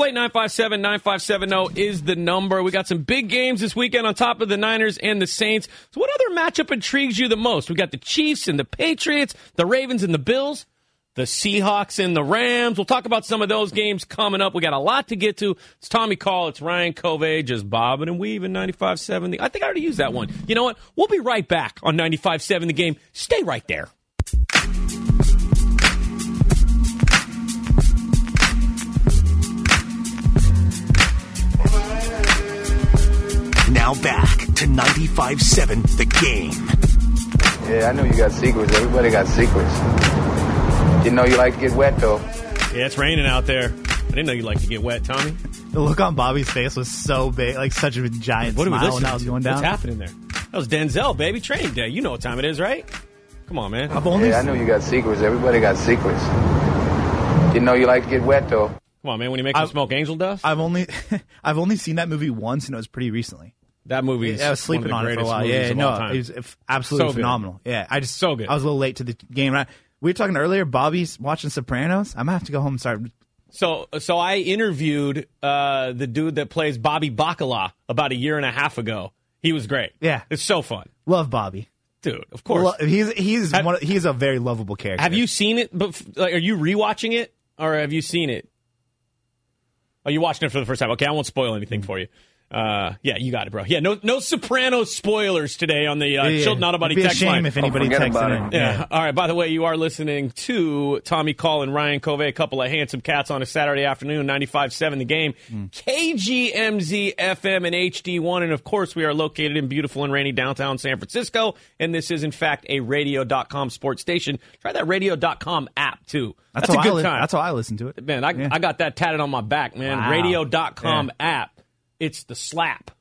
888-957-9570 is the number. We got some big games this weekend on top of the Niners and the Saints. So what other matchup intrigues you the most? We got the Chiefs and the Patriots, the Ravens and the Bills, the Seahawks and the Rams. We'll talk about some of those games coming up. We got a lot to get to. It's Tommy Call. It's Ryan Covey, just bobbing and weaving 95.7. I think I already used that one. You know what? We'll be right back on 95.7 The Game. Stay right there. Now back to 95.7 The Game. Yeah, I know you got secrets. Everybody got secrets. You know you like to get wet, though. Yeah, it's raining out there. I didn't know you like to get wet, Tommy. The look on Bobby's face was so big, like such a giant smile when I was going down. What's happening there? That was Denzel, baby. Training day. You know what time it is, right? Come on, man. I know you got secrets. Everybody got secrets. You know you like to get wet, though. Come on, man. When you make them smoke angel dust? I've only seen that movie once, and it was pretty recently. That movie. I was sleeping on it for a while. Yeah, no, it was absolutely phenomenal. Yeah, so good. I was a little late to the game. We were talking earlier. Bobby's watching Sopranos. I'm gonna have to go home and start. So I interviewed the dude that plays Bobby Bacala about a year and a half ago. He was great. Yeah, it's so fun. Love Bobby. Dude, of course. He's a very lovable character. Have you seen it? Are you rewatching it, or have you seen it? Oh, you watching it for the first time? Okay, I won't spoil anything for you. Yeah, you got it, bro. Yeah, no Sopranos spoilers today on the Chilled Not About text line. If anybody texts in. Yeah. All right. By the way, you are listening to Tommy Call and Ryan Covey, a couple of handsome cats on a Saturday afternoon, 95.7 The Game, KGMZ FM and HD1, and of course we are located in beautiful and rainy downtown San Francisco. And this is in fact a Radio.com sports station. Try that Radio.com app too. That's a good time. That's how I listen to it. Man, I got that tatted on my back, man. Wow. Radio.com app. It's the slap.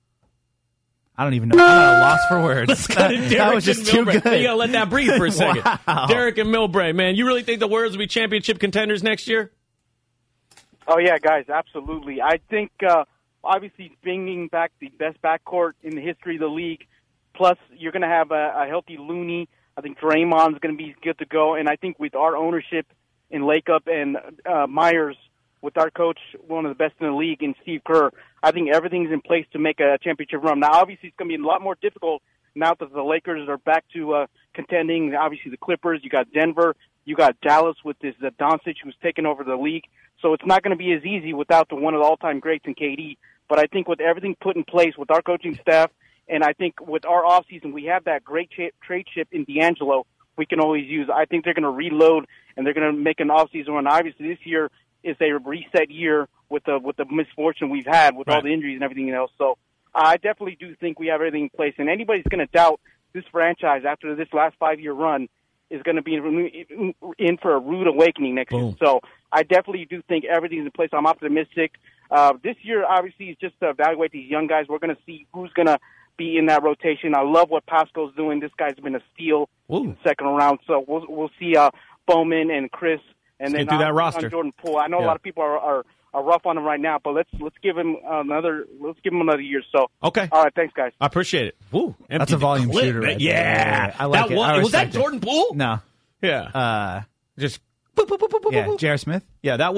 I don't even know. I'm at a loss for words. That was just too good. You got to let that breathe for a second. Wow. Derek and Milbray, man, you really think the Warriors will be championship contenders next year? Oh, yeah, guys, absolutely. I think, obviously, bringing back the best backcourt in the history of the league, plus you're going to have a healthy Looney. I think Draymond's going to be good to go. And I think with our ownership in Lakeup and Myers, with our coach, one of the best in the league, and Steve Kerr, I think everything's in place to make a championship run. Now, obviously, it's going to be a lot more difficult now that the Lakers are back to contending. Obviously, the Clippers, you got Denver, you got Dallas with this Doncic who's taken over the league. So it's not going to be as easy without one of the all-time greats in KD. But I think with everything put in place with our coaching staff, and I think with our offseason, we have that great trade chip in D'Angelo we can always use. I think they're going to reload, and they're going to make an offseason run. Obviously, this year is a reset year with the misfortune we've had with all the injuries and everything else. So I definitely do think we have everything in place. And anybody's going to doubt this franchise after this last 5-year run is going to be in for a rude awakening next year. So I definitely do think everything's in place. I'm optimistic. This year, obviously, is just to evaluate these young guys. We're going to see who's going to be in that rotation. I love what Pasco's doing. This guy's been a steal in the second round. So we'll see Bowman and Chris, and then that roster. Jordan Poole. I know a lot of people are rough on him right now, but let's give him another year. So okay, all right, thanks guys. I appreciate it. Woo, that's a volume shooter, right? Yeah, I like it. Was that Jordan Poole? No, yeah, just yeah, J.R. Smith. Yeah, that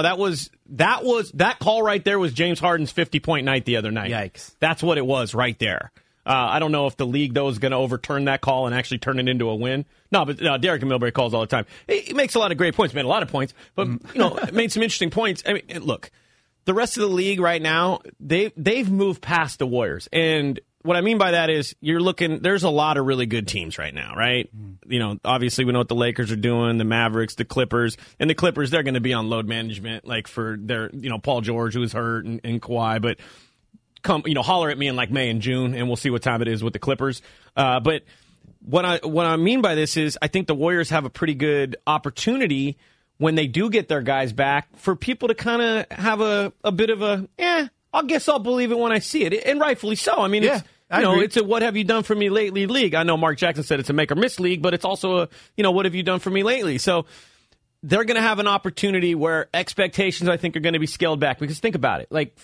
call right there was James Harden's 50-point night the other night. Yikes, that's what it was right there. I don't know if the league, though, is going to overturn that call and actually turn it into a win. No, but Derek Milbury calls all the time. He makes a lot of great points, made a lot of points, but made some interesting points. I mean, look, the rest of the league right now, they've moved past the Warriors, and what I mean by that is there's a lot of really good teams right now, right? Obviously we know what the Lakers are doing, the Mavericks, the Clippers, and the Clippers, they're going to be on load management, like for their, Paul George, who is hurt, and Kawhi, but holler at me in like May and June, and we'll see what time it is with the Clippers. But what I mean by this is I think the Warriors have a pretty good opportunity when they do get their guys back for people to kind of have a bit of I guess I'll believe it when I see it, and rightfully so. I mean, it's a what have you done for me lately league. I know Mark Jackson said it's a make or miss league, but it's also a what have you done for me lately. So they're going to have an opportunity where expectations, I think, are going to be scaled back. Because think about it. Like,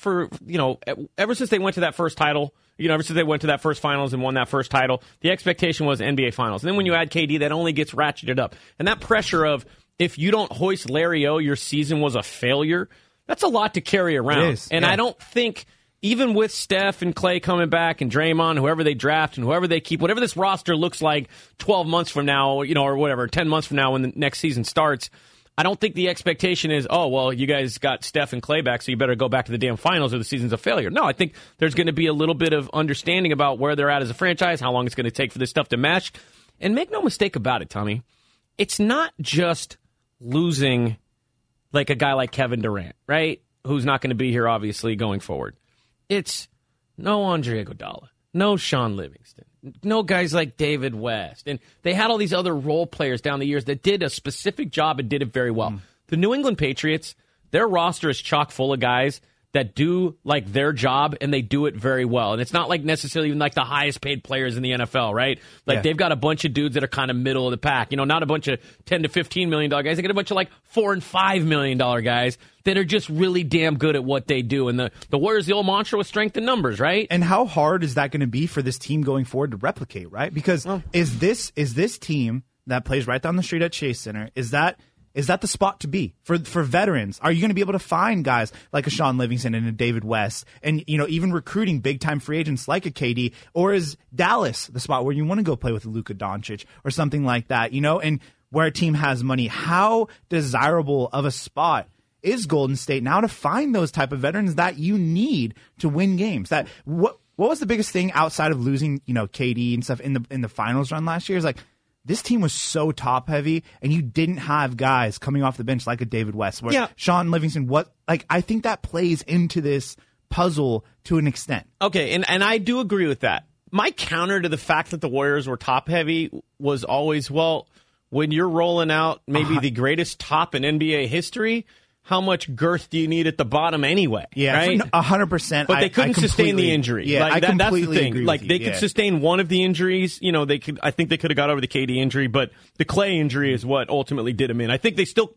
ever since they went to that first title, ever since they went to that first finals and won that first title, the expectation was NBA Finals. And then when you add KD, that only gets ratcheted up. And that pressure of, if you don't hoist Larry O, your season was a failure, that's a lot to carry around. It is, and I don't think, even with Steph and Clay coming back and Draymond, whoever they draft and whoever they keep, whatever this roster looks like 12 months from now, or whatever, 10 months from now when the next season starts, I don't think the expectation is, oh, well, you guys got Steph and Clay back, so you better go back to the damn finals or the season's a failure. No, I think there's going to be a little bit of understanding about where they're at as a franchise, how long it's going to take for this stuff to mesh. And make no mistake about it, Tommy, it's not just losing like a guy like Kevin Durant, right, who's not going to be here, obviously, going forward. It's no Andre Iguodala, no Sean Livingston, no guys like David West. And they had all these other role players down the years that did a specific job and did it very well. The New England Patriots, their roster is chock full of guys that do like their job, and they do it very well. And it's not like necessarily even like the highest paid players in the NFL, right? Like they've got a bunch of dudes that are kind of middle of the pack. Not a bunch of $10 to $15 million guys. They got a bunch of like $4 and $5 million guys that are just really damn good at what they do. And the Warriors, the old mantra was strength in numbers, right? And how hard is that going to be for this team going forward to replicate, right? Because is this team that plays right down the street at Chase Center, is that the spot to be for veterans? Are you going to be able to find guys like a Sean Livingston and a David West, and even recruiting big time free agents like a KD, or is Dallas the spot where you want to go play with Luka Doncic or something like that? And where a team has money, how desirable of a spot is Golden State now to find those type of veterans that you need to win games? That what was the biggest thing outside of losing KD and stuff in the finals run last year? Is like, this team was so top-heavy, and you didn't have guys coming off the bench like a David West. Sean Livingston, I think that plays into this puzzle to an extent. Okay, and I do agree with that. My counter to the fact that the Warriors were top-heavy was always, when you're rolling out maybe the greatest top in NBA history, how much girth do you need at the bottom anyway? Yeah, right? 100%. But they couldn't sustain the injury. Yeah, I completely that's the thing. agree like with they you. could sustain one of the injuries. They could. I think they could have got over the KD injury, but the Clay injury is what ultimately did them in. I think they still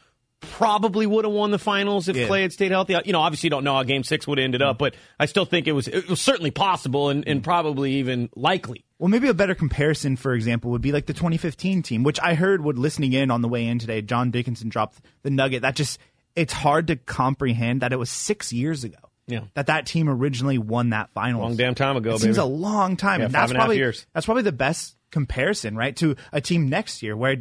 probably would have won the finals if Clay had stayed healthy. Obviously, you don't know how Game 6 would have ended up, but I still think it was certainly possible and probably even likely. Well, maybe a better comparison, for example, would be like the 2015 team, which I heard listening in on the way in today. John Dickinson dropped the nugget. It's hard to comprehend that it was 6 years ago that team originally won that finals. Long damn time ago, It seems a long time. Yeah, and that's 5.5 years. That's probably the best comparison, right, to a team next year where,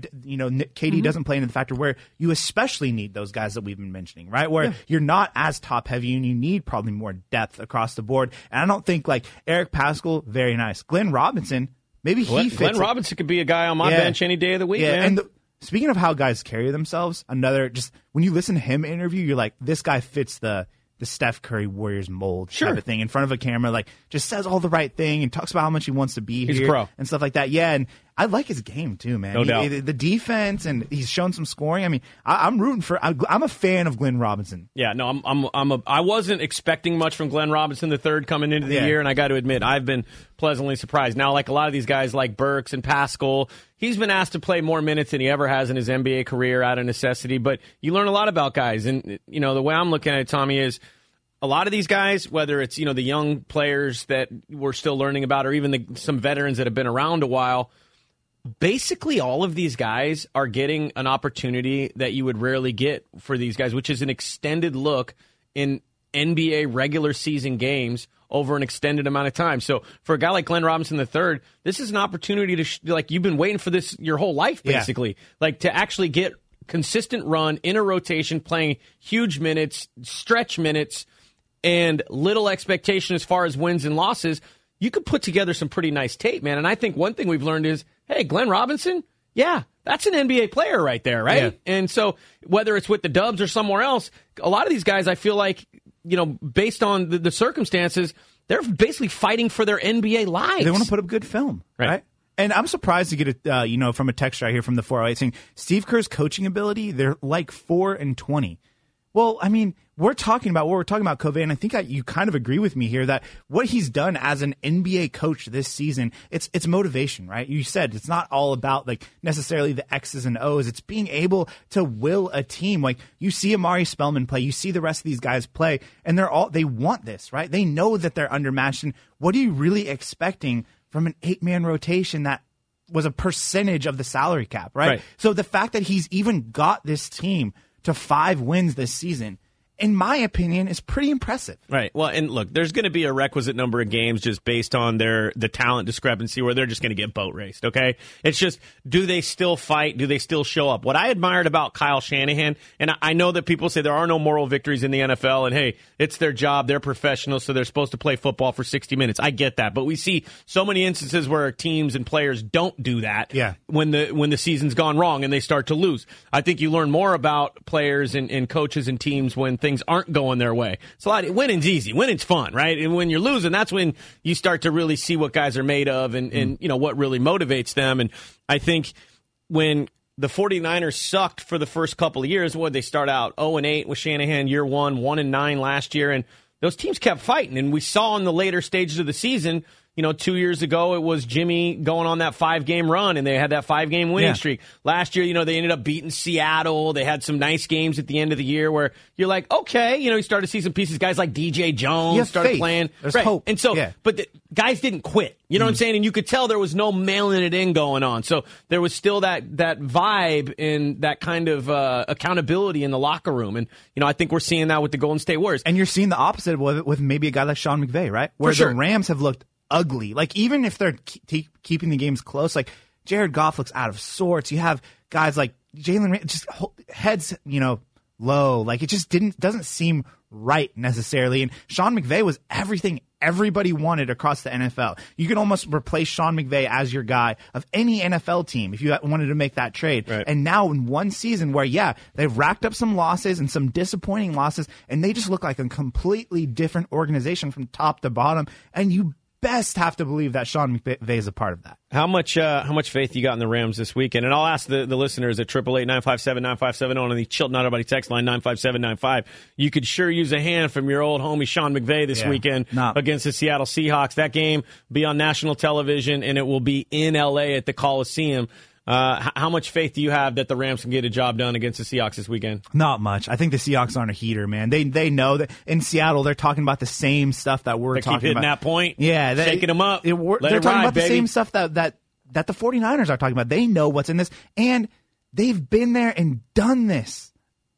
KD doesn't play into the factor where you especially need those guys that we've been mentioning, right, where you're not as top-heavy and you need probably more depth across the board. And I don't think, like, Eric Paschall, very nice. Glenn Robinson, maybe he fits. Glenn Robinson could be a guy on my bench any day of the week, man. And speaking of how guys carry themselves, when you listen to him interview, you're like, this guy fits the the Steph Curry Warriors mold type of thing in front of a camera, like just says all the right thing and talks about how much he wants to be He's here a pro. and stuff like that. Yeah, and I like his game too, man. No doubt. The defense, and he's shown some scoring. I mean, I'm rooting for. I'm a fan of Glenn Robinson. Yeah, no, I wasn't expecting much from Glenn Robinson III coming into the year, and I got to admit, I've been pleasantly surprised. Now, like a lot of these guys, like Burks and Pascal, he's been asked to play more minutes than he ever has in his NBA career out of necessity. But you learn a lot about guys, and the way I'm looking at it, Tommy, is a lot of these guys, whether it's the young players that we're still learning about, or even some veterans that have been around a while. Basically, all of these guys are getting an opportunity that you would rarely get for these guys, which is an extended look in NBA regular season games over an extended amount of time. So for a guy like Glenn Robinson III, this is an opportunity to, you've been waiting for this your whole life, basically. Yeah. To actually get consistent run in a rotation, playing huge minutes, stretch minutes, and little expectation as far as wins and losses. You could put together some pretty nice tape, man. And I think one thing we've learned is, hey, Glenn Robinson, that's an NBA player right there, right? Yeah. And so whether it's with the Dubs or somewhere else, a lot of these guys, I feel like, based on the circumstances, they're basically fighting for their NBA lives. They want to put up good film, right? And I'm surprised to get from a text right here from the 408 saying Steve Kerr's coaching ability, they're like 4-20. Well, I mean, we're talking about Covey, and I think you kind of agree with me here that what he's done as an NBA coach this season, it's motivation, right? You said it's not all about necessarily the X's and O's. It's being able to will a team. Like you see Amari Spellman play, you see the rest of these guys play, and they want this, right? They know that they're undermatched. And what are you really expecting from an 8-man rotation that was a percentage of the salary cap, right? So the fact that he's even got this team to 5 wins this season, in my opinion, is pretty impressive. Right. Well, and look, there's going to be a requisite number of games just based on the talent discrepancy where they're just going to get boat raced, okay? It's just, do they still fight? Do they still show up? What I admired about Kyle Shanahan, and I know that people say there are no moral victories in the NFL, and hey, it's their job, they're professionals, so they're supposed to play football for 60 minutes. I get that. But we see so many instances where teams and players don't do that when the season's gone wrong and they start to lose. I think you learn more about players and coaches and teams when things aren't going their way. It's a lot. Winning's easy. Winning's fun, right? And when you're losing, that's when you start to really see what guys are made of and what really motivates them. And I think when the 49ers sucked for the first couple of years, they start out 0-8 with Shanahan year 1, 1-9 last year, and those teams kept fighting. And we saw in the later stages of the season, 2 years ago, it was Jimmy going on that 5-game run, and they had that 5-game winning streak. Last year, they ended up beating Seattle. They had some nice games at the end of the year where you're like, okay, you start to see some pieces. Guys like DJ Jones started playing. There's hope. And so, but the guys didn't quit. You know what I'm saying? And you could tell there was no mailing it in going on. So there was still that vibe and that kind of accountability in the locker room. And, I think we're seeing that with the Golden State Warriors. And you're seeing the opposite with maybe a guy like Sean McVay, right? Where the Rams have looked ugly. Even if they're keeping the games close, Jared Goff looks out of sorts. You have guys like Jalen, just heads, low. It just doesn't seem right necessarily. And Sean McVay was everything everybody wanted across the NFL. You can almost replace Sean McVay as your guy of any NFL team if you wanted to make that trade. Right. And now in one season where, they've racked up some losses and some disappointing losses, and they just look like a completely different organization from top to bottom. And you best have to believe that Sean McVay is a part of that. How much faith you got in the Rams this weekend? And I'll ask the listeners at 888-957-9570 on the Chilton Auto Body text line 95795. You could sure use a hand from your old homie Sean McVay this weekend against the Seattle Seahawks. That game will be on national television, and it will be in L.A. at the Coliseum. How much faith do you have that the Rams can get a job done against the Seahawks this weekend? Not much. I think the Seahawks aren't a heater, man. They know that in Seattle they're talking about the same stuff that we're talking about. Keep hitting that point. Yeah, shaking them up. They're talking about the same stuff that the 49ers are talking about. They know what's in this, and they've been there and done this.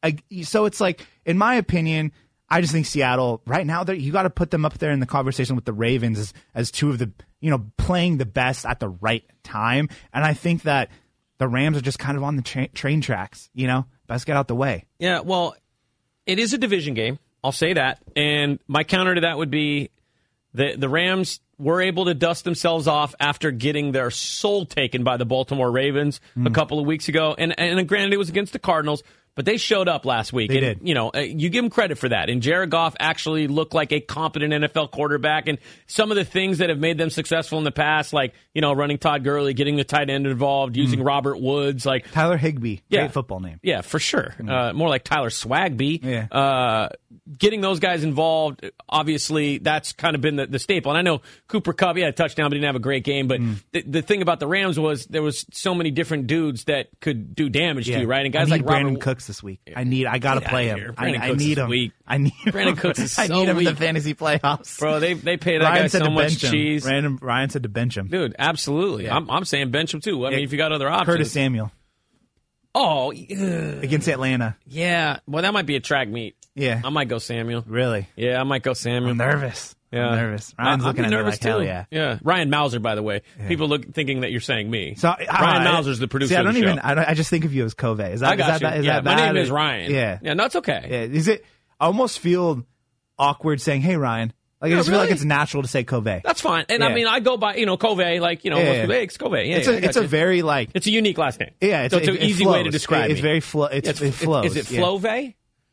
So it's in my opinion, I just think Seattle right now, you got to put them up there in the conversation with the Ravens as two of the playing the best at the right time. And I think that the Rams are just kind of on the train tracks, best get out the way. Yeah, well, it is a division game. I'll say that. And my counter to that would be the Rams were able to dust themselves off after getting their soul taken by the Baltimore Ravens a couple of weeks ago. And granted, it was against the Cardinals, But they showed up last week. They did. You know, you give them credit for that. And Jared Goff actually looked like a competent NFL quarterback. And some of the things that have made them successful in the past, like, you know, running Todd Gurley, getting the tight end involved, using Robert Woods. Like Tyler Higbee. Great football name. Yeah, for sure. More like Tyler Swagby. Yeah. Getting those guys involved, obviously, that's kind of been the staple. And I know Cooper Kupp, had a touchdown, but he didn't have a great game. But the thing about the Rams was there was so many different dudes that could do damage to you, right? And guys like Brandon Cooks this week. I got to play him. I need him. I need him. Brandon Cooks is so I need him weak. in the fantasy playoffs. Bro, they pay that guy so much cheese. Ryan said to bench him. Dude, absolutely. Yeah. I'm saying bench him too. I mean, if you got other options. Curtis Samuel. Oh. Against Atlanta. Yeah. Well, that might be a track meet. Yeah. I might go Samuel. Really? Yeah, I might go Samuel. I'm nervous. Yeah. I'm nervous. Ryan's looking at me like, hell yeah. Yeah. Ryan Mauser, by the way. Yeah. People thinking that you're saying me. So, Ryan Mauser's the producer of the show. I just think of you as Covey. Is that, I got is that, you. is yeah, that my bad? name is Ryan. Yeah. Yeah, no, it's okay. Yeah. Is it? I almost feel awkward saying, hey, Ryan. Like, I just feel like it's natural to say Covey. That's fine. And I mean, I go by, Covey, like, hey, it's Covey. Yeah, it's a very, like. It's a unique last name. Yeah. So it's an easy way to describe it. It's very it flows. Is it Flovey?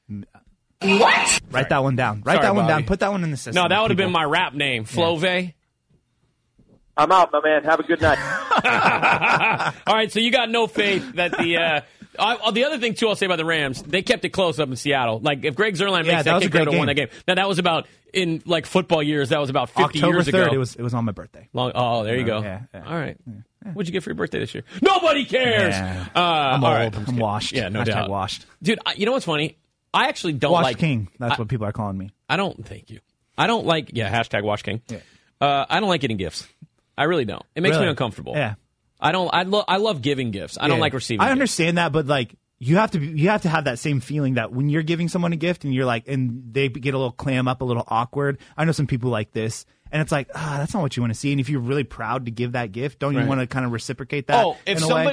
What? Write that one down. Write that one down. Put that one in the system. No, that would have been my rap name, Flovey. I'm out, my man. Have a good night. All right, so you got no faith that the other thing, too, I'll say about the Rams, they kept it close up in Seattle. Like, if Greg Zuerlein makes that kick, they would have won that game. Now, that was about, in, like, football years, that was about 50 years ago. October 3rd, it was on my birthday. There you go. Yeah. All right. Yeah. What'd you get for your birthday this year? Nobody cares! Yeah. I'm old. Right. I'm washed. Yeah, no doubt. washed. Dude, you know what's funny? I actually don't Wash like... King. That's what people are calling me. Thank you. I don't like... Yeah, hashtag Wash King. Yeah. I don't like getting gifts. I really don't. It makes me uncomfortable. Yeah. I love giving gifts. I don't like receiving gifts. I understand that, but like you have to have that same feeling that when you're giving someone a gift and you're like, and they get a little clam up, a little awkward. I know some people like this, and it's like, that's not what you want to see. And if you're really proud to give that gift, don't you want to kind of reciprocate that? Oh,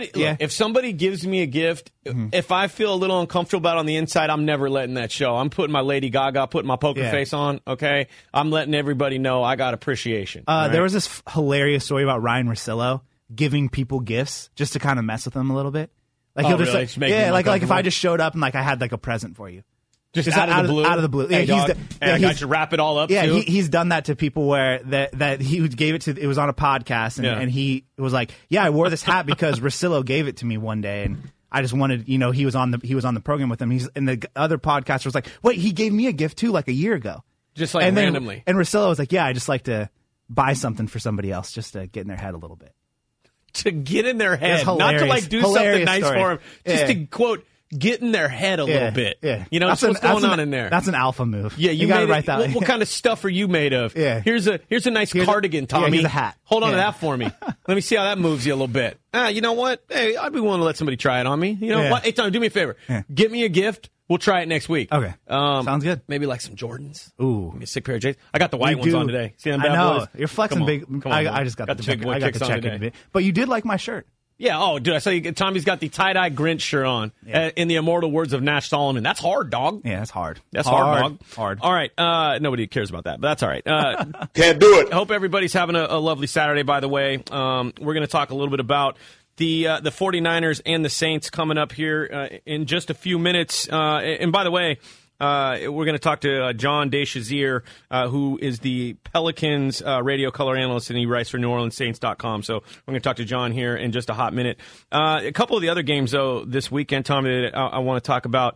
if somebody gives me a gift, if I feel a little uncomfortable about it on the inside, I'm never letting that show. I'm putting my Lady Gaga, putting my poker face on. Okay, I'm letting everybody know I got appreciation. There was this hilarious story about Ryan Russillo giving people gifts just to kind of mess with them a little bit. Like he'll just like if I just showed up and like I had like a present for you. Just out of the blue? Out of the blue. Hey, I should wrap it all up, yeah, too? He's done that to people where that he gave it to, it was on a podcast, and he was like, yeah, I wore this hat because Russillo gave it to me one day, and I just wanted, he was on the program with him. And the other podcaster was like, wait, he gave me a gift, too, like a year ago. Just like randomly. And Russillo was like, yeah, I just like to buy something for somebody else just to get in their head a little bit. To get in their head. Not to, like, do something nice for them. Just to, quote, get in their head a little bit. Yeah. What's going on in there. That's an alpha move. Yeah, you got to write that. What kind of stuff are you made of? Yeah. Here's a nice cardigan, Tommy. Here's a hat. Hold on to that for me. Let me see how that moves you a little bit. You know what? Hey, I'd be willing to let somebody try it on me. You know what? Hey, Tommy, do me a favor. Yeah. Get me a gift. We'll try it next week. Okay. Sounds good. Maybe like some Jordans. Ooh. Maybe a sick pair of J's. I got the white ones on today. See them bad I know. boys? You're flexing big. Come on, I just got the big boy kicks on today. But you did like my shirt. Yeah, dude, I saw you. Tommy's got the tie-dye Grinch shirt on, in the immortal words of Nash Solomon. That's hard, dog. Yeah, that's hard. That's hard, dog. Hard. All right, nobody cares about that, but that's all right. Can't do it. I hope everybody's having a lovely Saturday, by the way. We're going to talk a little bit about the 49ers and the Saints coming up here in just a few minutes. And by the way, we're going to talk to John DeShazier, who is the Pelicans radio color analyst, and he writes for NewOrleansSaints.com. So we're going to talk to John here in just a hot minute. A couple of the other games, though, this weekend, Tommy, that I want to talk about.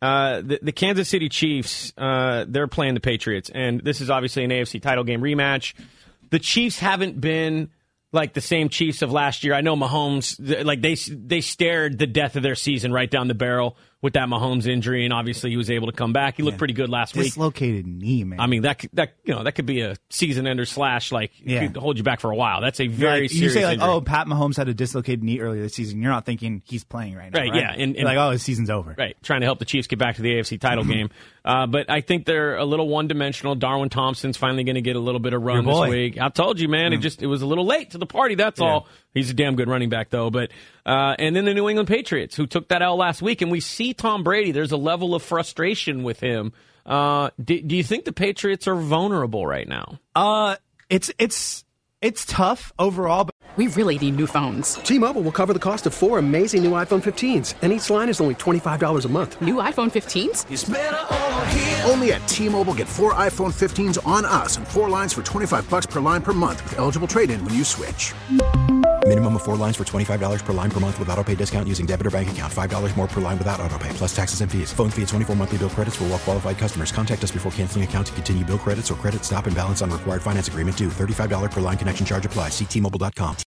The Kansas City Chiefs, they're playing the Patriots, and this is obviously an AFC title game rematch. The Chiefs haven't been like the same Chiefs of last year. I know Mahomes, like they stared the death of their season right down the barrel with that Mahomes injury, and obviously he was able to come back. He looked pretty good last week. Dislocated knee, man. I mean, that could be a season ender / could hold you back for a while. That's a very serious You say like, injury. oh, Pat Mahomes had a dislocated knee earlier this season. You're not thinking he's playing right now, right? Yeah, and like, oh, his season's over. Right, trying to help the Chiefs get back to the AFC title game. But I think they're a little one-dimensional. Darwin Thompson's finally going to get a little bit of run this week. I told you, man, it was a little late to the party, that's all. He's a damn good running back, though. But and then the New England Patriots, who took that L last week, and we see Tom Brady. There's a level of frustration with him. Do you think the Patriots are vulnerable right now? It's tough overall. But we really need new phones. T-Mobile will cover the cost of 4 amazing new iPhone 15s, and each line is only $25 a month. New iPhone 15s? It's better over here. Only at T-Mobile, get 4 iPhone 15s on us and 4 lines for $25 per line per month with eligible trade-in when you switch. Minimum of 4 lines for $25 per line per month with autopay discount using debit or bank account. $5 more per line without autopay, plus taxes and fees. Phone fee at 24 monthly bill credits for well-qualified customers. Contact us before canceling account to continue bill credits or credit stop and balance on required finance agreement due. $35 per line connection charge applies. See T-Mobile.com.